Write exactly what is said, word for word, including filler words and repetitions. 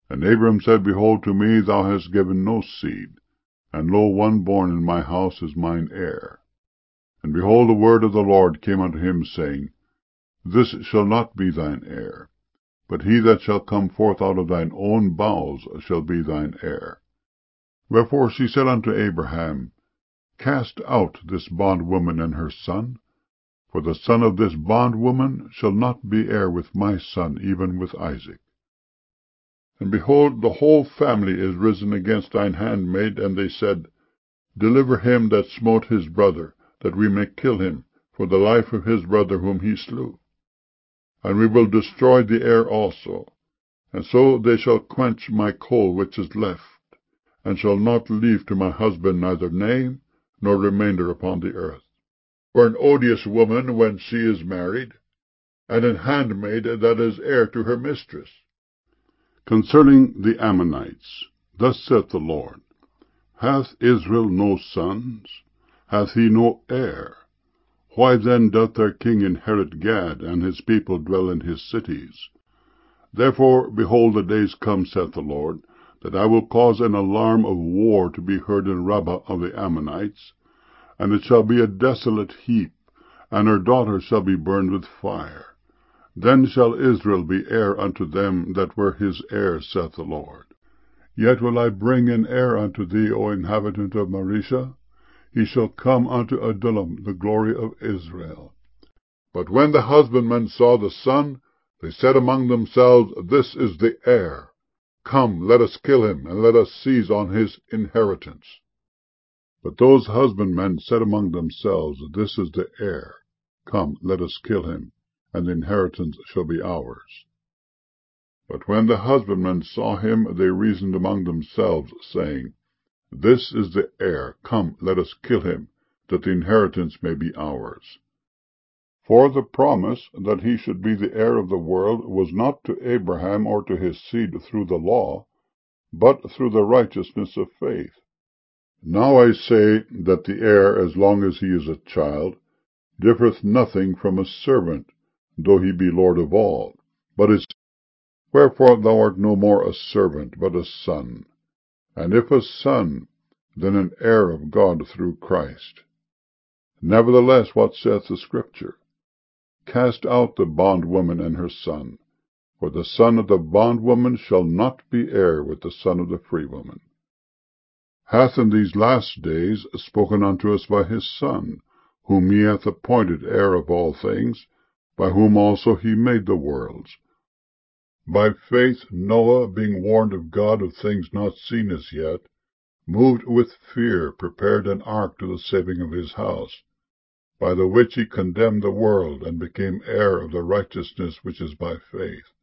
And Abram said, Behold, to me thou hast given no seed, and lo, one born in my house is mine heir. And behold, the word of the Lord came unto him, saying, This shall not be thine heir, but he that shall come forth out of thine own bowels shall be thine heir. Wherefore she said unto Abraham, Cast out this bondwoman and her son, for the son of this bondwoman shall not be heir with my son, even with Isaac. And behold, the whole family is risen against thine handmaid, and they said, Deliver him that smote his brother, that we may kill him, for the life of his brother whom he slew. And we will destroy the heir also, and so they shall quench my coal which is left, and shall not leave to my husband neither name nor remainder upon the earth. For an odious woman when she is married, and an handmaid that is heir to her mistress. Concerning the Ammonites, thus saith the Lord, Hath Israel no sons? Hath he no heir? Why then doth their king inherit Gad, and his people dwell in his cities? Therefore, behold, the days come, saith the Lord, that I will cause an alarm of war to be heard in Rabbah of the Ammonites, and it shall be a desolate heap, and her daughters shall be burned with fire. Then shall Israel be heir unto them that were his heirs, saith the Lord. Yet will I bring an heir unto thee, O inhabitant of Marisha. He shall come unto Adullam, the glory of Israel. But when the husbandmen saw the son, they said among themselves, This is the heir. Come, let us kill him, and let us seize on his inheritance. But those husbandmen said among themselves, This is the heir. Come, let us kill him, and the inheritance shall be ours. But when the husbandmen saw him, they reasoned among themselves, saying, This is the heir. Come, let us kill him, that the inheritance may be ours. For the promise that he should be the heir of the world was not to Abraham or to his seed through the law, but through the righteousness of faith. Now I say that the heir, as long as he is a child, differeth nothing from a servant, though he be Lord of all, but is Wherefore thou art no more a servant, but a son, and if a son, then an heir of God through Christ. Nevertheless, what saith the Scripture? Cast out the bondwoman and her son, for the son of the bondwoman shall not be heir with the son of the free woman. Hath in these last days spoken unto us by his Son, whom he hath appointed heir of all things, by whom also he made the worlds. By faith Noah, being warned of God of things not seen as yet, moved with fear, prepared an ark to the saving of his house, by the which he condemned the world, and became heir of the righteousness which is by faith.